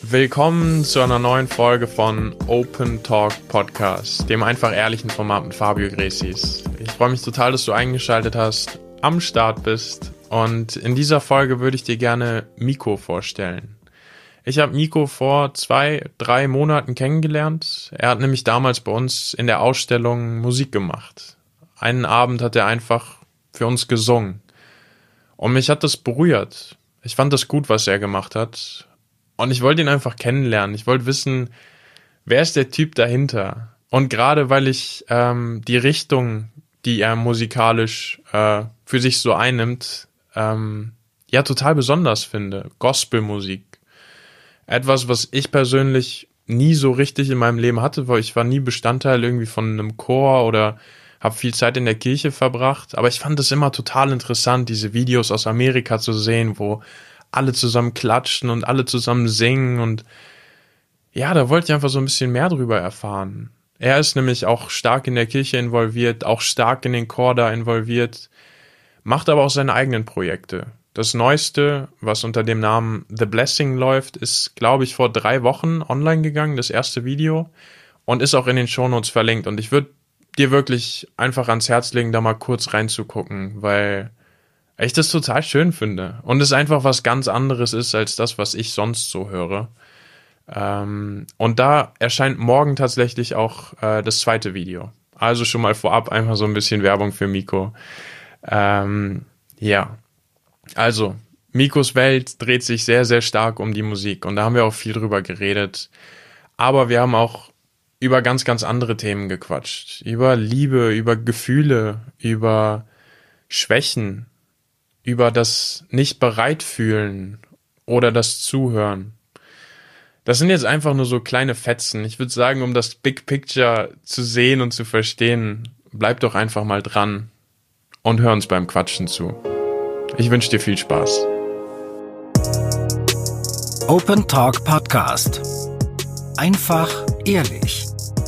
Willkommen zu einer neuen Folge von Open Talk Podcast, dem einfach ehrlichen Format mit Fabio Gresis. Ich freue mich total, dass du eingeschaltet hast, am Start bist, und in dieser Folge würde ich dir gerne Miko vorstellen. Ich habe Miko vor 2-3 Monaten kennengelernt. Er hat nämlich damals bei uns in der Ausstellung Musik gemacht. Einen Abend hat er einfach für uns gesungen. Und mich hat das berührt. Ich fand das gut, was er gemacht hat. Und ich wollte ihn einfach kennenlernen. Ich wollte wissen, wer ist der Typ dahinter? Und gerade weil ich die Richtung, die er musikalisch für sich so einnimmt, total besonders finde. Gospelmusik. Etwas, was ich persönlich nie so richtig in meinem Leben hatte, weil ich war nie Bestandteil irgendwie von einem Chor oder habe viel Zeit in der Kirche verbracht. Aber ich fand es immer total interessant, diese Videos aus Amerika zu sehen, wo alle zusammen klatschen und alle zusammen singen, und ja, da wollte ich einfach so ein bisschen mehr drüber erfahren. Er ist nämlich auch stark in der Kirche involviert, auch stark in den Chor da involviert, macht aber auch seine eigenen Projekte. Das Neueste, was unter dem Namen The Blessing läuft, ist, glaube ich, vor 3 Wochen online gegangen, das erste Video, und ist auch in den Shownotes verlinkt. Und ich würde dir wirklich einfach ans Herz legen, da mal kurz reinzugucken, weil ich das total schön finde und es einfach was ganz anderes ist als das, was ich sonst so höre. Und da erscheint morgen tatsächlich auch das zweite Video. Also schon mal vorab einfach so ein bisschen Werbung für Miko. Also Mikos Welt dreht sich sehr, sehr stark um die Musik, und da haben wir auch viel drüber geredet. Aber wir haben auch über ganz, ganz andere Themen gequatscht. Über Liebe, über Gefühle, über Schwächen, über das Nicht-Bereit-Fühlen oder das Zuhören. Das sind jetzt einfach nur so kleine Fetzen. Ich würde sagen, um das Big Picture zu sehen und zu verstehen, bleib doch einfach mal dran und hör uns beim Quatschen zu. Ich wünsche dir viel Spaß. Open Talk Podcast. Einfach ehrlich.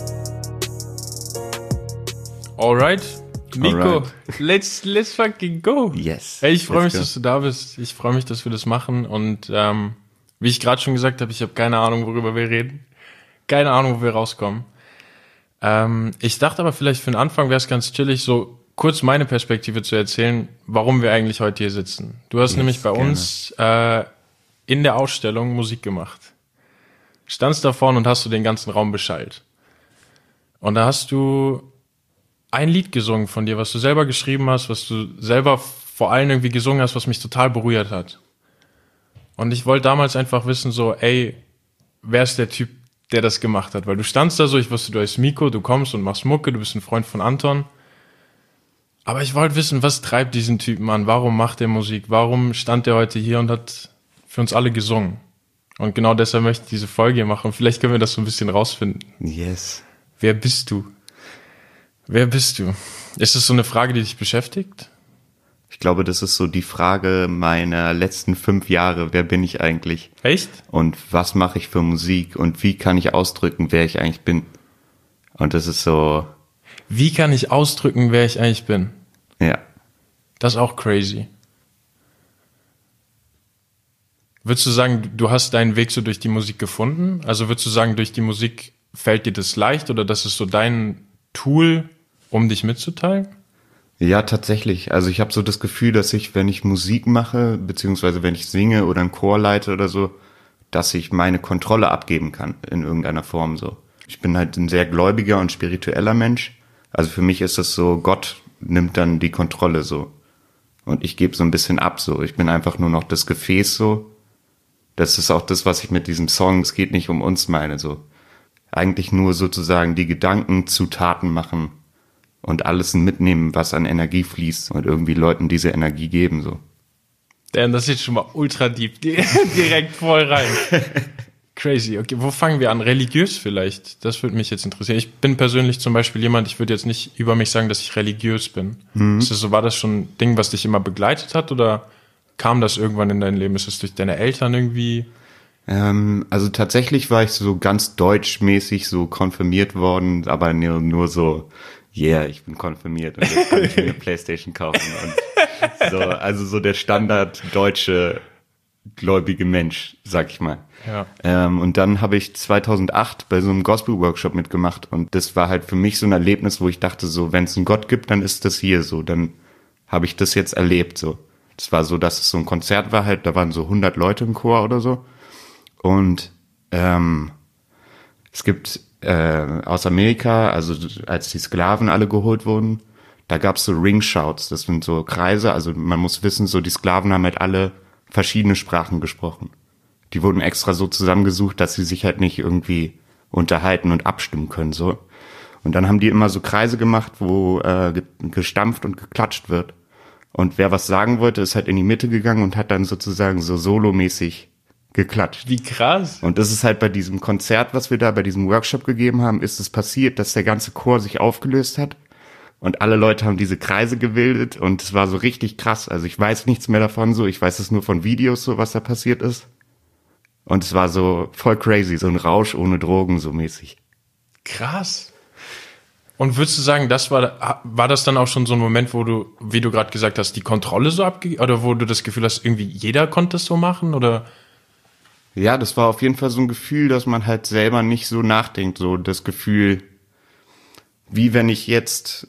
Alright. Miko, let's fucking go. Yes. Hey, ich freue mich, dass du da bist. Ich freue mich, dass wir das machen. Und wie ich gerade schon gesagt habe, ich habe keine Ahnung, worüber wir reden. Keine Ahnung, wo wir rauskommen. Ich dachte aber vielleicht für den Anfang wäre es ganz chillig, so kurz meine Perspektive zu erzählen, warum wir eigentlich heute hier sitzen. Du hast nämlich bei uns in der Ausstellung Musik gemacht. Standst da vorne und hast du den ganzen Raum beschallt. Und da hast du ein Lied gesungen von dir, was du selber geschrieben hast, was du selber vor allem irgendwie gesungen hast, was mich total berührt hat. Und ich wollte damals einfach wissen, so, ey, wer ist der Typ, der das gemacht hat? Weil du standst da so, ich wusste, du heißt Miko, du kommst und machst Mucke, du bist ein Freund von Anton. Aber ich wollte wissen, was treibt diesen Typen an? Warum macht er Musik? Warum stand er heute hier und hat für uns alle gesungen? Und genau deshalb möchte ich diese Folge hier machen. Vielleicht können wir das so ein bisschen rausfinden. Yes. Wer bist du? Wer bist du? Ist das so eine Frage, die dich beschäftigt? Ich glaube, das ist so die Frage meiner letzten 5 Jahre. Wer bin ich eigentlich? Echt? Und was mache ich für Musik? Und wie kann ich ausdrücken, wer ich eigentlich bin? Und das ist so... Wie kann ich ausdrücken, wer ich eigentlich bin? Ja. Das ist auch crazy. Würdest du sagen, du hast deinen Weg so durch die Musik gefunden? Also würdest du sagen, durch die Musik fällt dir das leicht, oder das ist so dein Tool, um dich mitzuteilen? Ja, tatsächlich. Also ich habe so das Gefühl, dass ich, wenn ich Musik mache, beziehungsweise wenn ich singe oder einen Chor leite oder so, dass ich meine Kontrolle abgeben kann in irgendeiner Form so. Ich bin halt ein sehr gläubiger und spiritueller Mensch. Also für mich ist es so, Gott nimmt dann die Kontrolle so. Und ich gebe so ein bisschen ab so. Ich bin einfach nur noch das Gefäß so. Das ist auch das, was ich mit diesem Song, es geht nicht um uns meine so. Eigentlich nur sozusagen die Gedanken zu Taten machen und alles mitnehmen, was an Energie fließt, und irgendwie Leuten diese Energie geben, so. Damn, das ist jetzt schon mal ultra deep. Direkt voll rein. Crazy. Okay, wo fangen wir an? Religiös vielleicht? Das würde mich jetzt interessieren. Ich bin persönlich zum Beispiel jemand, ich würde jetzt nicht über mich sagen, dass ich religiös bin. Ist das so, war das schon ein Ding, was dich immer begleitet hat, oder kam das irgendwann in dein Leben? Ist es durch deine Eltern irgendwie? Also tatsächlich war ich so ganz deutschmäßig so konfirmiert worden, aber nur so, yeah, ich bin konfirmiert und jetzt kann ich mir eine Playstation kaufen und so, also so der Standard deutsche gläubige Mensch, sag ich mal. Ja. Und dann habe ich 2008 bei so einem Gospel-Workshop mitgemacht und das war halt für mich so ein Erlebnis, wo ich dachte so, wenn es einen Gott gibt, dann ist das hier so, dann habe ich das jetzt erlebt so. Das war so, dass es so ein Konzert war halt, da waren so 100 Leute im Chor oder so und es gibt aus Amerika, also als die Sklaven alle geholt wurden, da gab's so Ringshouts, das sind so Kreise, also man muss wissen, so die Sklaven haben halt alle verschiedene Sprachen gesprochen. Die wurden extra so zusammengesucht, dass sie sich halt nicht irgendwie unterhalten und abstimmen können, so. Und dann haben die immer so Kreise gemacht, wo gestampft und geklatscht wird. Und wer was sagen wollte, ist halt in die Mitte gegangen und hat dann sozusagen so solomäßig geklatscht. Wie krass. Und das ist halt bei diesem Konzert, was wir da bei diesem Workshop gegeben haben, ist es passiert, dass der ganze Chor sich aufgelöst hat und alle Leute haben diese Kreise gebildet und es war so richtig krass. Also ich weiß nichts mehr davon so, ich weiß es nur von Videos so, was da passiert ist. Und es war so voll crazy, so ein Rausch ohne Drogen so mäßig. Krass. Und würdest du sagen, war das dann auch schon so ein Moment, wo du, wie du gerade gesagt hast, die Kontrolle so abgegeben, oder wo du das Gefühl hast, irgendwie jeder konnte es so machen, oder? Ja, das war auf jeden Fall so ein Gefühl, dass man halt selber nicht so nachdenkt, so das Gefühl, wie wenn ich jetzt,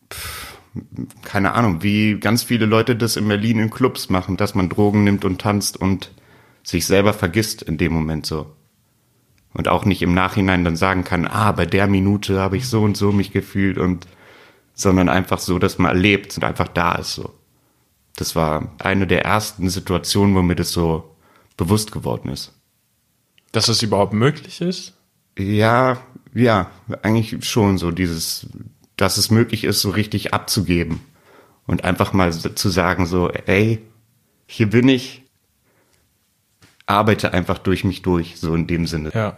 keine Ahnung, wie ganz viele Leute das in Berlin in Clubs machen, dass man Drogen nimmt und tanzt und sich selber vergisst in dem Moment so. Und auch nicht im Nachhinein dann sagen kann, bei der Minute habe ich so und so mich gefühlt sondern einfach so, dass man erlebt und einfach da ist so. Das war eine der ersten Situationen, wo mir das so bewusst geworden ist. Dass es überhaupt möglich ist? Ja, eigentlich schon so dass es möglich ist, so richtig abzugeben und einfach mal zu sagen so, ey, hier bin ich, arbeite einfach durch mich durch, so in dem Sinne. Ja.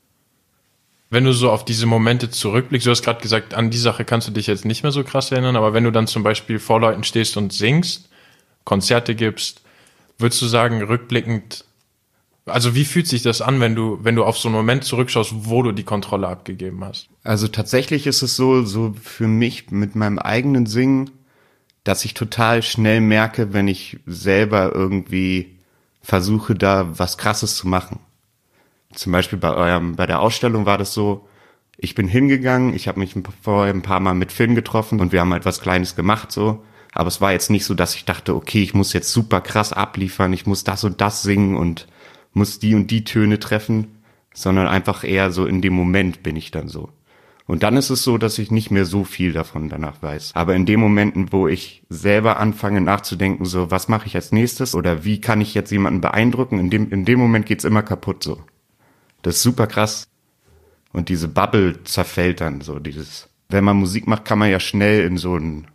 Wenn du so auf diese Momente zurückblickst, du hast gerade gesagt, an die Sache kannst du dich jetzt nicht mehr so krass erinnern, aber wenn du dann zum Beispiel vor Leuten stehst und singst, Konzerte gibst, würdest du sagen, rückblickend, also wie fühlt sich das an, wenn du auf so einen Moment zurückschaust, wo du die Kontrolle abgegeben hast? Also tatsächlich ist es so für mich mit meinem eigenen Singen, dass ich total schnell merke, wenn ich selber irgendwie versuche, da was Krasses zu machen. Zum Beispiel bei der Ausstellung war das so, ich bin hingegangen, ich habe mich vorher ein paar Mal mit Finn getroffen und wir haben halt was Kleines gemacht so, aber es war jetzt nicht so, dass ich dachte, okay, ich muss jetzt super krass abliefern, ich muss das und das singen und muss die und die Töne treffen, sondern einfach eher so in dem Moment bin ich dann so. Und dann ist es so, dass ich nicht mehr so viel davon danach weiß. Aber in den Momenten, wo ich selber anfange nachzudenken, so was mache ich als nächstes oder wie kann ich jetzt jemanden beeindrucken, in dem Moment geht's immer kaputt so. Das ist super krass. Und diese Bubble zerfällt dann so, wenn man Musik macht, kann man ja schnell in so einen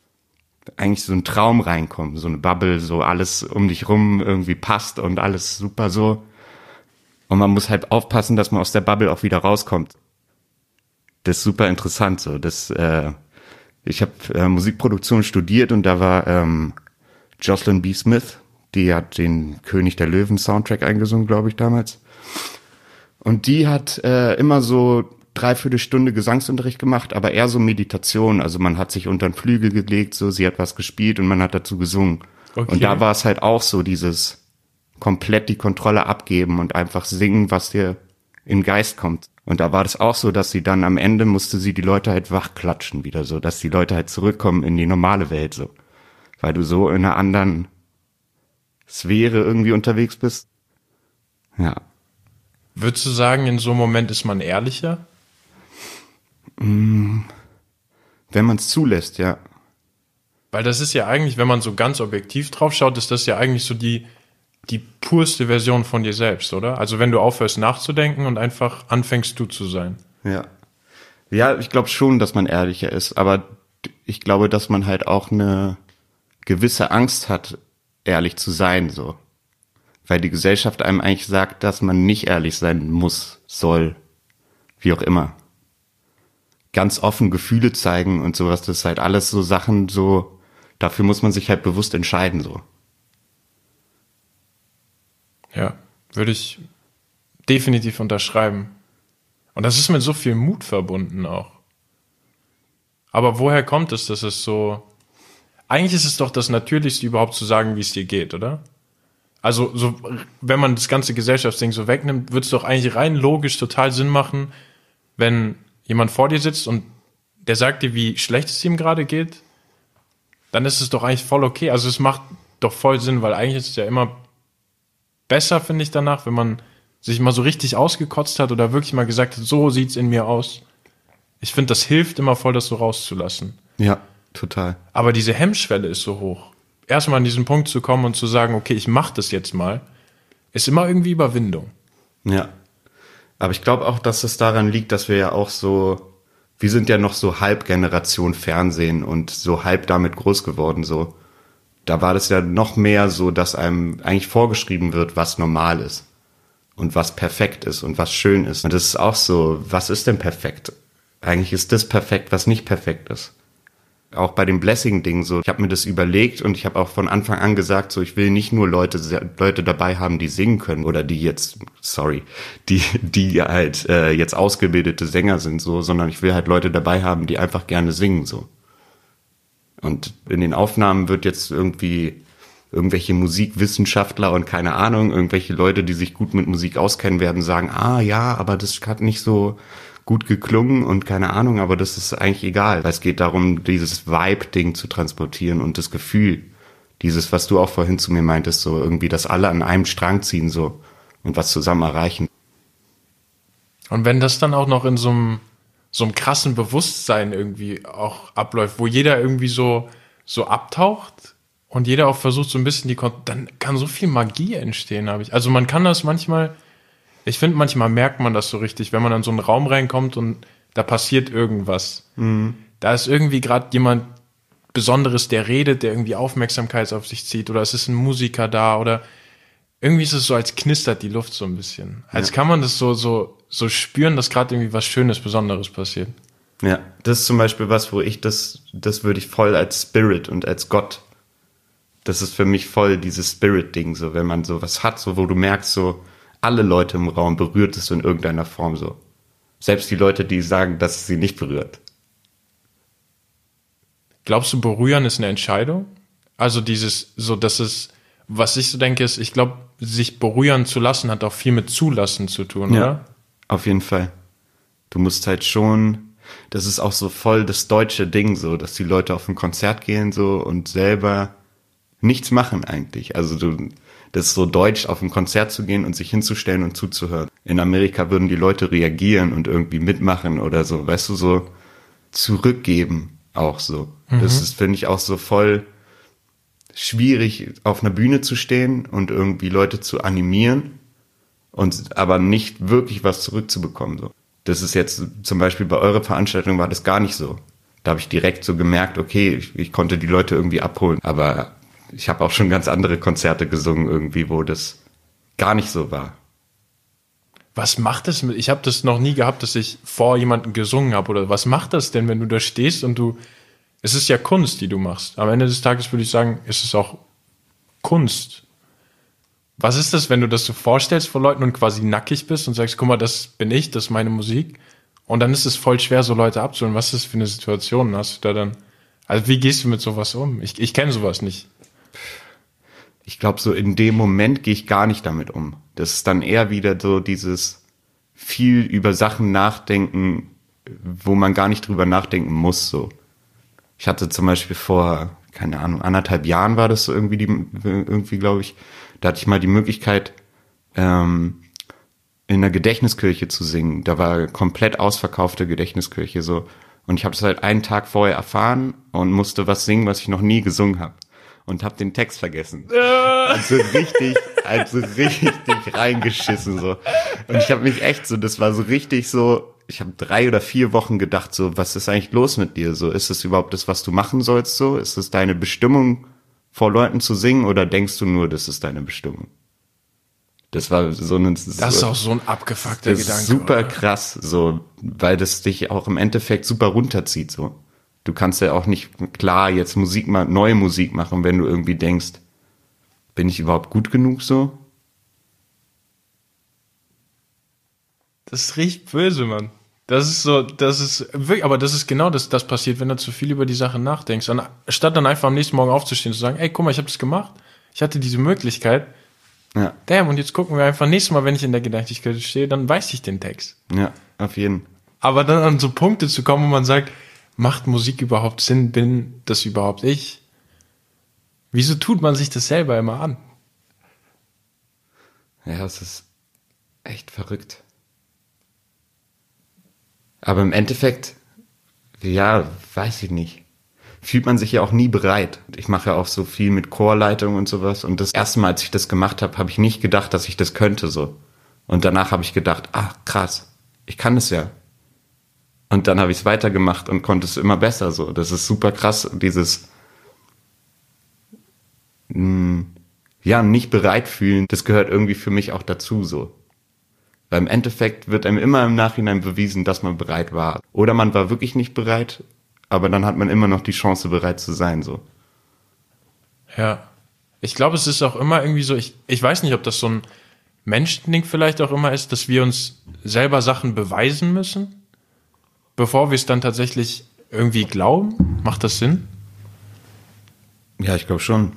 Traum reinkommen, so eine Bubble, so alles um dich rum irgendwie passt und alles super so. Und man muss halt aufpassen, dass man aus der Bubble auch wieder rauskommt. Das ist super interessant so. Ich habe Musikproduktion studiert und da war Jocelyn B. Smith, die hat den König der Löwen Soundtrack eingesungen, glaube ich, damals. Und die hat immer so 3/4 Stunde Gesangsunterricht gemacht, aber eher so Meditation. Also man hat sich unter den Flügel gelegt, so sie hat was gespielt und man hat dazu gesungen. Okay. Und da war es halt auch so dieses komplett die Kontrolle abgeben und einfach singen, was dir in den Geist kommt. Und da war das auch so, dass sie dann am Ende musste sie die Leute halt wachklatschen wieder so, dass die Leute halt zurückkommen in die normale Welt so. Weil du so in einer anderen Sphäre irgendwie unterwegs bist. Ja. Würdest du sagen, in so einem Moment ist man ehrlicher? Wenn man es zulässt, ja. Weil das ist ja eigentlich, wenn man so ganz objektiv drauf schaut, ist das ja eigentlich so die purste Version von dir selbst, oder? Also wenn du aufhörst nachzudenken und einfach anfängst du zu sein. Ja. Ja, ich glaube schon, dass man ehrlicher ist, aber ich glaube, dass man halt auch eine gewisse Angst hat, ehrlich zu sein, so. Weil die Gesellschaft einem eigentlich sagt, dass man nicht ehrlich sein muss, soll, wie auch immer. Ganz offen Gefühle zeigen und sowas, das ist halt alles so Sachen, so, dafür muss man sich halt bewusst entscheiden, so. Ja, würde ich definitiv unterschreiben. Und das ist mit so viel Mut verbunden auch. Aber woher kommt es, dass es so... Eigentlich ist es doch das Natürlichste überhaupt zu sagen, wie es dir geht, oder? Also, so, wenn man das ganze Gesellschaftsding so wegnimmt, würde es doch eigentlich rein logisch total Sinn machen, wenn jemand vor dir sitzt und der sagt dir, wie schlecht es ihm gerade geht, dann ist es doch eigentlich voll okay. Also es macht doch voll Sinn, weil eigentlich ist es ja immer besser, finde ich, danach, wenn man sich mal so richtig ausgekotzt hat oder wirklich mal gesagt hat, so sieht's in mir aus. Ich finde, das hilft immer voll, das so rauszulassen. Ja, total. Aber diese Hemmschwelle ist so hoch. Erstmal an diesen Punkt zu kommen und zu sagen, okay, ich mache das jetzt mal, ist immer irgendwie Überwindung. Ja. Aber ich glaube auch, dass es daran liegt, dass wir ja auch so, wir sind ja noch so halb Generation Fernsehen und so halb damit groß geworden, so. Da war das ja noch mehr so, dass einem eigentlich vorgeschrieben wird, was normal ist und was perfekt ist und was schön ist. Und das ist auch so, was ist denn perfekt? Eigentlich ist das perfekt, was nicht perfekt ist. Auch bei dem Blessing-Ding so, ich habe mir das überlegt und ich habe auch von Anfang an gesagt, so, ich will nicht nur Leute dabei haben, die singen können oder die jetzt, die halt jetzt ausgebildete Sänger sind, so, sondern ich will halt Leute dabei haben, die einfach gerne singen, so. Und in den Aufnahmen wird jetzt irgendwelche Musikwissenschaftler und keine Ahnung, irgendwelche Leute, die sich gut mit Musik auskennen, werden sagen, ja, aber das hat nicht so gut geklungen und keine Ahnung, aber das ist eigentlich egal, weil es geht darum, dieses Vibe-Ding zu transportieren und das Gefühl, dieses, was du auch vorhin zu mir meintest, so irgendwie, dass alle an einem Strang ziehen, so, und was zusammen erreichen. Und wenn das dann auch noch in so einem krassen Bewusstsein irgendwie auch abläuft, wo jeder irgendwie so abtaucht und jeder auch versucht so ein bisschen dann kann so viel Magie entstehen, habe ich. Also man kann das manchmal, ich finde, manchmal merkt man das so richtig, wenn man in so einen Raum reinkommt und da passiert irgendwas. Mhm. Da ist irgendwie gerade jemand Besonderes, der redet, der irgendwie Aufmerksamkeit auf sich zieht, oder es ist ein Musiker da, oder irgendwie ist es so, als knistert die Luft so ein bisschen. Als kann man das so spüren, dass gerade irgendwie was Schönes, Besonderes passiert. Ja, das ist zum Beispiel was, wo ich das würde ich voll als Spirit und als Gott, das ist für mich voll dieses Spirit-Ding, so, wenn man sowas hat, so, wo du merkst, so, alle Leute im Raum berührt es in irgendeiner Form, so. Selbst die Leute, die sagen, dass es sie nicht berührt. Glaubst du, berühren ist eine Entscheidung? Also was ich so denke, ist, ich glaube, sich berühren zu lassen, hat auch viel mit Zulassen zu tun, ja, oder? Auf jeden Fall. Du musst halt schon, das ist auch so voll das deutsche Ding, so, dass die Leute auf ein Konzert gehen, so, und selber nichts machen eigentlich. Also das ist so deutsch, auf ein Konzert zu gehen und sich hinzustellen und zuzuhören. In Amerika würden die Leute reagieren und irgendwie mitmachen oder so, weißt du, so zurückgeben auch so. Mhm. Das ist, finde ich, auch so voll schwierig, auf einer Bühne zu stehen und irgendwie Leute zu animieren und aber nicht wirklich was zurückzubekommen, so. Das ist jetzt zum Beispiel bei eurer Veranstaltung war das gar nicht so. Da habe ich direkt so gemerkt, okay, ich konnte die Leute irgendwie abholen, aber ich habe auch schon ganz andere Konzerte gesungen irgendwie, wo das gar nicht so war. Was macht das mit? Ich habe das noch nie gehabt, dass ich vor jemandem gesungen habe. Oder was macht das denn, wenn du da stehst und es ist ja Kunst, die du machst. Am Ende des Tages würde ich sagen, ist es auch Kunst. Was ist das, wenn du das so vorstellst vor Leuten und quasi nackig bist und sagst, guck mal, das bin ich, das ist meine Musik. Und dann ist es voll schwer, so Leute abzuholen. Was ist das für eine Situation? Hast du da dann, also wie gehst du mit sowas um? Ich kenne sowas nicht. Ich glaube, so in dem Moment gehe ich gar nicht damit um. Das ist dann eher wieder so dieses viel über Sachen nachdenken, wo man gar nicht drüber nachdenken muss, so. Ich hatte zum Beispiel vor, keine Ahnung, 1,5 Jahren war das so irgendwie, glaube ich, da hatte ich mal die Möglichkeit, in einer Gedächtniskirche zu singen. Da war komplett ausverkaufte Gedächtniskirche, so. Und ich habe das halt einen Tag vorher erfahren und musste was singen, was ich noch nie gesungen habe. Und habe den Text vergessen. Also richtig reingeschissen, so. Und ich habe mich echt so, das war so richtig so, ich habe 3 oder 4 Wochen gedacht, so, was ist eigentlich los mit dir? So, ist es überhaupt das, was du machen sollst, so? Ist es deine Bestimmung, vor Leuten zu singen, oder denkst du nur, das ist deine Bestimmung? Das war so ein... Das ist auch so ein abgefuckter das Gedanke. Ist super krass, so, weil das dich auch im Endeffekt super runterzieht, so. Du kannst ja auch nicht, klar, jetzt neue Musik machen, wenn du irgendwie denkst, bin ich überhaupt gut genug so? Das riecht böse, Mann. Das ist wirklich, aber das ist genau das passiert, wenn du zu viel über die Sache nachdenkst. Statt dann einfach am nächsten Morgen aufzustehen und zu sagen, ey, guck mal, ich habe das gemacht, ich hatte diese Möglichkeit, Ja. Damn, und jetzt gucken wir einfach nächstes Mal, wenn ich in der Gedächtniskarte stehe, dann weiß ich den Text. Ja, auf jeden Fall. Aber dann an so Punkte zu kommen, wo man sagt, macht Musik überhaupt Sinn? Bin das überhaupt ich? Wieso tut man sich das selber immer an? Ja, es ist echt verrückt. Aber im Endeffekt, ja, weiß ich nicht. Fühlt man sich ja auch nie bereit. Ich mache ja auch so viel mit Chorleitung und sowas. Und das erste Mal, als ich das gemacht habe, habe ich nicht gedacht, dass ich das könnte so. Und danach habe ich gedacht, ach krass, ich kann das ja. Und dann habe ich es weitergemacht und konnte es immer besser so. Das ist super krass, dieses nicht bereit fühlen, das gehört irgendwie für mich auch dazu so. Weil im Endeffekt wird einem immer im Nachhinein bewiesen, dass man bereit war. Oder man war wirklich nicht bereit, aber dann hat man immer noch die Chance, bereit zu sein so. Ja. Ich glaube, es ist auch immer irgendwie so, ich weiß nicht, ob das so ein Menschending vielleicht auch immer ist, dass wir uns selber Sachen beweisen müssen, bevor wir es dann tatsächlich irgendwie glauben. Macht das Sinn? Ja, ich glaube schon.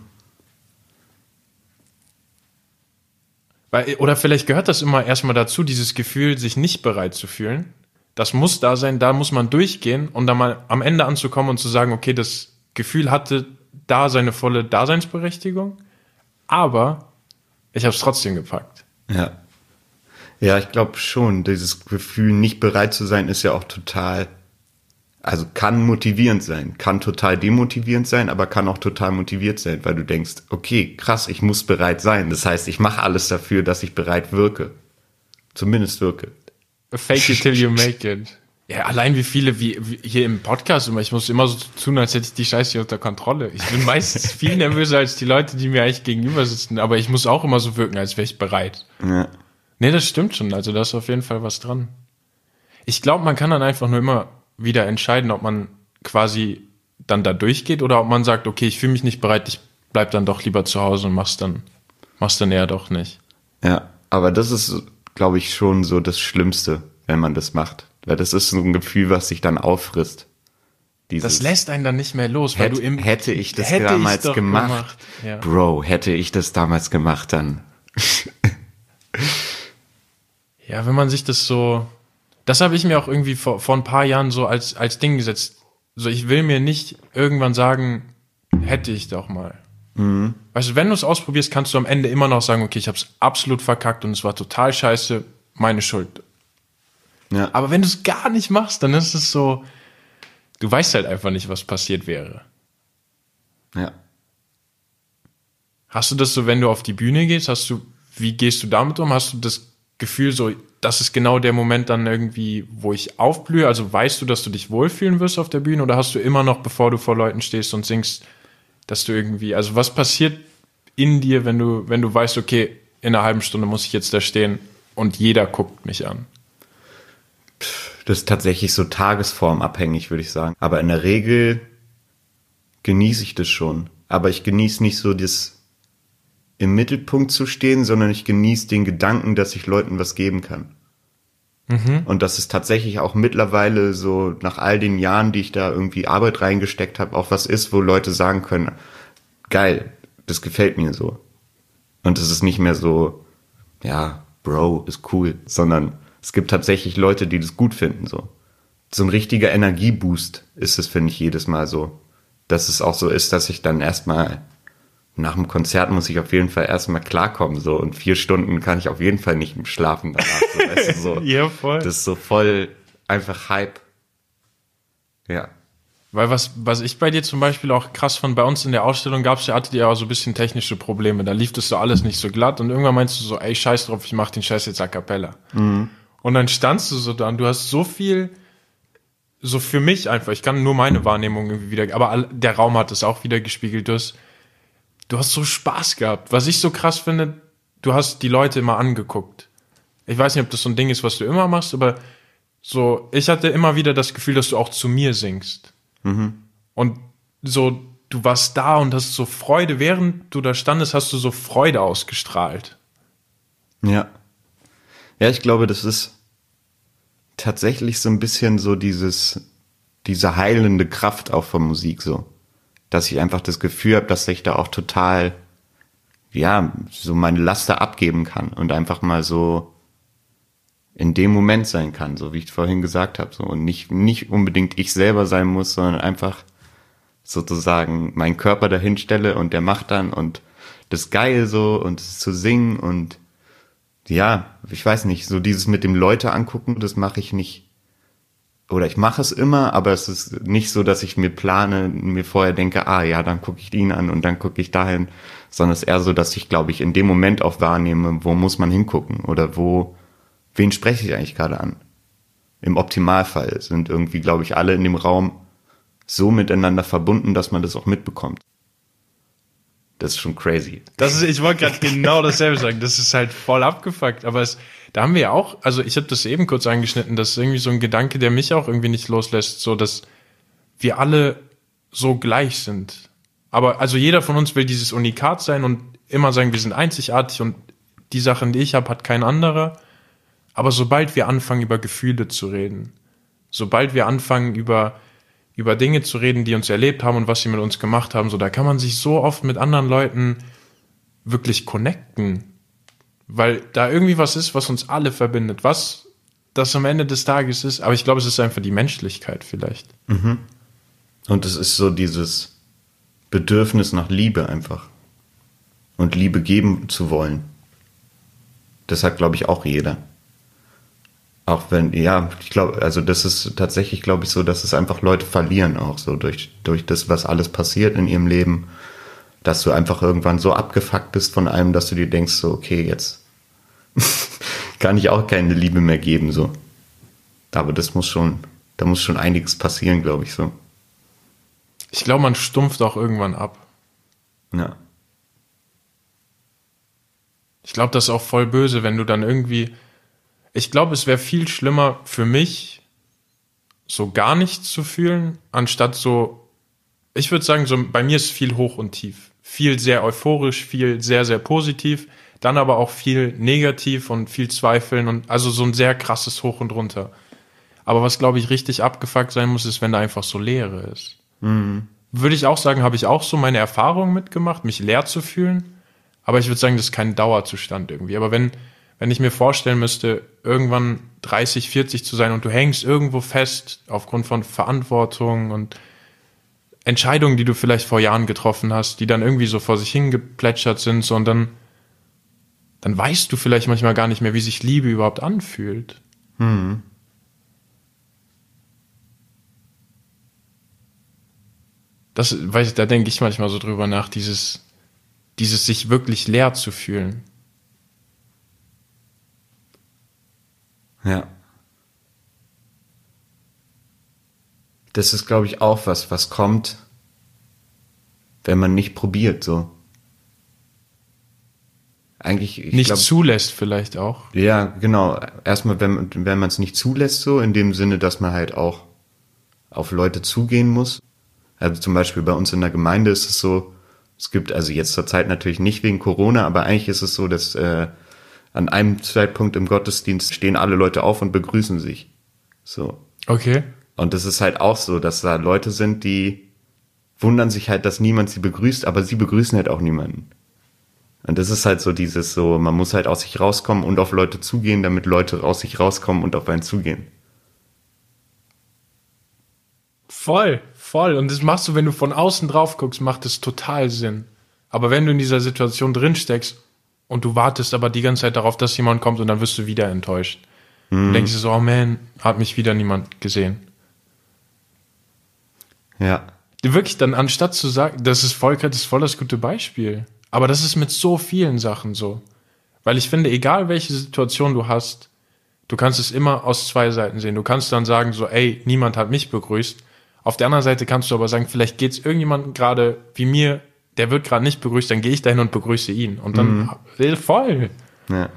Oder vielleicht gehört das immer erstmal dazu, dieses Gefühl, sich nicht bereit zu fühlen. Das muss da sein, da muss man durchgehen, um dann mal am Ende anzukommen und zu sagen, okay, das Gefühl hatte da seine volle Daseinsberechtigung, aber ich habe es trotzdem gepackt. Ja. Ja, ich glaube schon, dieses Gefühl, nicht bereit zu sein, ist ja auch total, also kann motivierend sein, kann total demotivierend sein, aber kann auch total motiviert sein, weil du denkst, okay, krass, ich muss bereit sein. Das heißt, ich mache alles dafür, dass ich bereit wirke. Zumindest wirke. Fake it till you make it. Ja, allein wie viele, wie hier im Podcast immer, ich muss immer so tun, als hätte ich die Scheiße hier unter Kontrolle. Ich bin meistens viel nervöser als die Leute, die mir eigentlich gegenüber sitzen, aber ich muss auch immer so wirken, als wäre ich bereit. Ja. Nee, das stimmt schon, also da ist auf jeden Fall was dran. Ich glaube, man kann dann einfach nur immer wieder entscheiden, ob man quasi dann da durchgeht oder ob man sagt, okay, ich fühle mich nicht bereit, ich bleib dann doch lieber zu Hause und mach's dann eher doch nicht. Ja, aber das ist, glaube ich, schon so das Schlimmste, wenn man das macht. Weil das ist so ein Gefühl, was sich dann auffrisst. Das lässt einen dann nicht mehr los, weil hätte ich das damals gemacht. Ja. Bro, hätte ich das damals gemacht, dann. Ja, wenn man sich das so, das habe ich mir auch irgendwie vor ein paar Jahren so als Ding gesetzt. So, ich will mir nicht irgendwann sagen, hätte ich doch mal. Mhm. Weißt du, wenn du es ausprobierst, kannst du am Ende immer noch sagen, okay, ich habe es absolut verkackt und es war total scheiße, meine Schuld. Ja. Aber wenn du es gar nicht machst, dann ist es so, du weißt halt einfach nicht, was passiert wäre. Ja. Hast du das so, wenn du auf die Bühne gehst, wie gehst du damit um? Hast du das Gefühl so, das ist genau der Moment dann irgendwie, wo ich aufblühe? Also weißt du, dass du dich wohlfühlen wirst auf der Bühne oder hast du immer noch, bevor du vor Leuten stehst und singst, dass du irgendwie, also was passiert in dir, wenn du weißt, okay, in einer halben Stunde muss ich jetzt da stehen und jeder guckt mich an? Das ist tatsächlich so tagesformabhängig, würde ich sagen. Aber in der Regel genieße ich das schon. Aber ich genieße nicht so das im Mittelpunkt zu stehen, sondern ich genieße den Gedanken, dass ich Leuten was geben kann. Mhm. Und dass es tatsächlich auch mittlerweile so nach all den Jahren, die ich da irgendwie Arbeit reingesteckt habe, auch was ist, wo Leute sagen können, geil, das gefällt mir so. Und es ist nicht mehr so, ja, Bro, ist cool, sondern es gibt tatsächlich Leute, die das gut finden, so. So ein richtiger Energieboost ist es, finde ich, jedes Mal so. Dass es auch so ist, dass ich dann erstmal nach dem Konzert muss ich auf jeden Fall erstmal klarkommen, so. Und 4 Stunden kann ich auf jeden Fall nicht schlafen danach, so. Weißt du, so. Ja, voll. Das ist so voll einfach Hype. Ja. Weil was ich bei dir zum Beispiel auch krass fand, bei uns in der Ausstellung hattet ihr ja so ein bisschen technische Probleme. Da lief das so alles nicht so glatt und irgendwann meinst du so, ey, scheiß drauf, ich mach den Scheiß jetzt a cappella. Mhm. Und dann standst du so da und du hast so viel, so für mich einfach, ich kann nur meine Wahrnehmung irgendwie wieder, aber der Raum hat es auch wieder gespiegelt, du hast so Spaß gehabt. Was ich so krass finde, du hast die Leute immer angeguckt. Ich weiß nicht, ob das so ein Ding ist, was du immer machst, aber so, ich hatte immer wieder das Gefühl, dass du auch zu mir singst. Mhm. Und so, du warst da und hast so Freude, während du da standest, hast du so Freude ausgestrahlt. Ja. Ja, ich glaube, das ist tatsächlich so ein bisschen so diese heilende Kraft auch von Musik so. Dass ich einfach das Gefühl habe, dass ich da auch total ja, so meine Laster abgeben kann und einfach mal so in dem Moment sein kann, so wie ich vorhin gesagt habe, so, und nicht unbedingt ich selber sein muss, sondern einfach sozusagen meinen Körper dahin stelle und der macht dann und das ist geil so und es zu singen und ja, ich weiß nicht, so dieses mit dem Leute angucken, das mache ich nicht. Oder ich mache es immer, aber es ist nicht so, dass ich mir plane, mir vorher denke, ja, dann gucke ich ihn an und dann gucke ich dahin, sondern es ist eher so, dass ich, glaube ich, in dem Moment auch wahrnehme, wo muss man hingucken oder wen spreche ich eigentlich gerade an? Im Optimalfall sind irgendwie, glaube ich, alle in dem Raum so miteinander verbunden, dass man das auch mitbekommt. Das ist schon crazy. Ich wollte gerade genau dasselbe sagen. Das ist halt voll abgefuckt. Aber da haben wir ja auch, also ich habe das eben kurz angeschnitten, das ist irgendwie so ein Gedanke, der mich auch irgendwie nicht loslässt, so dass wir alle so gleich sind. Aber also jeder von uns will dieses Unikat sein und immer sagen, wir sind einzigartig und die Sachen, die ich habe, hat kein anderer. Aber sobald wir anfangen, über Gefühle zu reden, sobald wir anfangen, über Dinge zu reden, die uns erlebt haben und was sie mit uns gemacht haben, so da kann man sich so oft mit anderen Leuten wirklich connecten, weil da irgendwie was ist, was uns alle verbindet, was das am Ende des Tages ist, aber ich glaube, es ist einfach die Menschlichkeit vielleicht. Mhm. Und es ist so dieses Bedürfnis nach Liebe einfach und Liebe geben zu wollen. Das hat, glaube ich, auch jeder. Auch wenn, ja, ich glaube, also das ist tatsächlich, glaube ich, so, dass es einfach Leute verlieren auch so durch das, was alles passiert in ihrem Leben, dass du einfach irgendwann so abgefuckt bist von allem, dass du dir denkst, so, okay, jetzt kann ich auch keine Liebe mehr geben, so. Aber da muss schon einiges passieren, glaube ich, so. Ich glaube, man stumpft auch irgendwann ab. Ja. Ich glaube, das ist auch voll böse, wenn du dann irgendwie... Ich glaube, es wäre viel schlimmer für mich, so gar nichts zu fühlen, anstatt so, ich würde sagen, so bei mir ist viel hoch und tief. Viel sehr euphorisch, viel sehr, sehr positiv, dann aber auch viel negativ und viel Zweifeln und also so ein sehr krasses Hoch und Runter. Aber was, glaube ich, richtig abgefuckt sein muss, ist, wenn da einfach so Leere ist. Mhm. Würde ich auch sagen, habe ich auch so meine Erfahrungen mitgemacht, mich leer zu fühlen. Aber ich würde sagen, das ist kein Dauerzustand irgendwie. Aber wenn ich mir vorstellen müsste, irgendwann 30, 40 zu sein und du hängst irgendwo fest aufgrund von Verantwortung und Entscheidungen, die du vielleicht vor Jahren getroffen hast, die dann irgendwie so vor sich hingeplätschert sind, so, und dann weißt du vielleicht manchmal gar nicht mehr, wie sich Liebe überhaupt anfühlt. Mhm. Da denke ich manchmal so drüber nach, dieses sich wirklich leer zu fühlen. Ja. Das ist, glaube ich, auch was kommt, wenn man nicht probiert, so. Eigentlich, nicht zulässt vielleicht auch. Ja, genau. Erstmal, wenn man es nicht zulässt, so, in dem Sinne, dass man halt auch auf Leute zugehen muss. Also zum Beispiel bei uns in der Gemeinde ist es so, es gibt, also jetzt zur Zeit natürlich nicht wegen Corona, aber eigentlich ist es so, dass an einem Zeitpunkt im Gottesdienst stehen alle Leute auf und begrüßen sich. So. Okay. Und das ist halt auch so, dass da Leute sind, die wundern sich halt, dass niemand sie begrüßt, aber sie begrüßen halt auch niemanden. Und das ist halt so dieses so, man muss halt aus sich rauskommen und auf Leute zugehen, damit Leute aus sich rauskommen und auf einen zugehen. Voll. Und das machst du, wenn du von außen drauf guckst, macht es total Sinn. Aber wenn du in dieser Situation drin steckst und du wartest aber die ganze Zeit darauf, dass jemand kommt und dann wirst du wieder enttäuscht. Und denkst du so, oh man, hat mich wieder niemand gesehen. Ja. Wirklich dann, anstatt zu sagen, das ist voll das gute Beispiel. Aber das ist mit so vielen Sachen so. Weil ich finde, egal welche Situation du hast, du kannst es immer aus zwei Seiten sehen. Du kannst dann sagen so, ey, niemand hat mich begrüßt. Auf der anderen Seite kannst du aber sagen, vielleicht geht es irgendjemandem gerade wie mir, der wird gerade nicht begrüßt, dann gehe ich dahin und begrüße ihn. Und dann voll. Ja.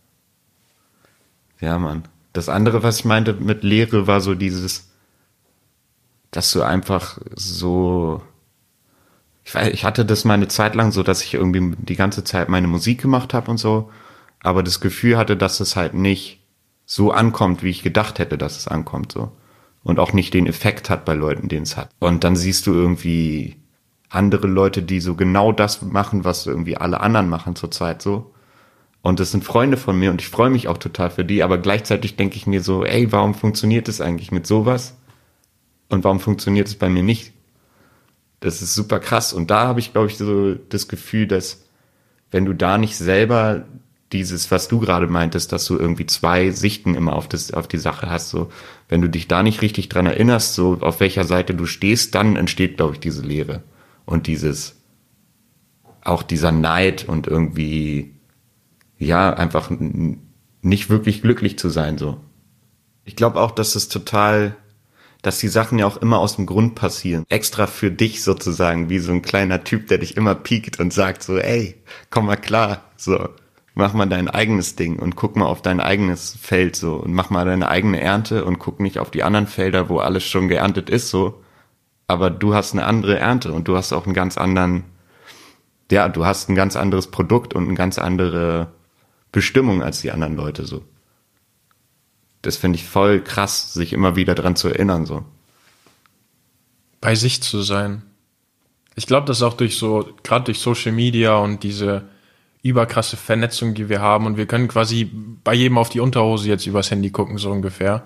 Ja, Mann. Das andere, was ich meinte mit Leere, war so dieses, dass du einfach so, ich hatte das mal eine Zeit lang so, dass ich irgendwie die ganze Zeit meine Musik gemacht habe und so, aber das Gefühl hatte, dass es halt nicht so ankommt, wie ich gedacht hätte, dass es ankommt, so. Und auch nicht den Effekt hat bei Leuten, den es hat. Und dann siehst du irgendwie andere Leute, die so genau das machen, was irgendwie alle anderen machen zurzeit so. Und das sind Freunde von mir und ich freue mich auch total für die, aber gleichzeitig denke ich mir so, ey, warum funktioniert es eigentlich mit sowas? Und warum funktioniert es bei mir nicht? Das ist super krass. Und da habe ich, glaube ich, so das Gefühl, dass wenn du da nicht selber dieses, was du gerade meintest, dass du irgendwie zwei Sichten immer auf die Sache hast, so, wenn du dich da nicht richtig dran erinnerst, so auf welcher Seite du stehst, dann entsteht, glaube ich, diese Leere und auch dieser Neid und irgendwie, ja, einfach nicht wirklich glücklich zu sein, so. Ich glaube auch, dass die Sachen ja auch immer aus dem Grund passieren. Extra für dich sozusagen, wie so ein kleiner Typ, der dich immer piekt und sagt so, ey, komm mal klar, so, mach mal dein eigenes Ding und guck mal auf dein eigenes Feld so und mach mal deine eigene Ernte und guck nicht auf die anderen Felder, wo alles schon geerntet ist, so. Aber du hast eine andere Ernte und du hast auch du hast ein ganz anderes Produkt und eine ganz andere Bestimmung als die anderen Leute, so. Das finde ich voll krass, sich immer wieder dran zu erinnern, so. Bei sich zu sein. Ich glaube, das auch gerade durch Social Media und diese überkrasse Vernetzung, die wir haben, und wir können quasi bei jedem auf die Unterhose jetzt übers Handy gucken, so ungefähr.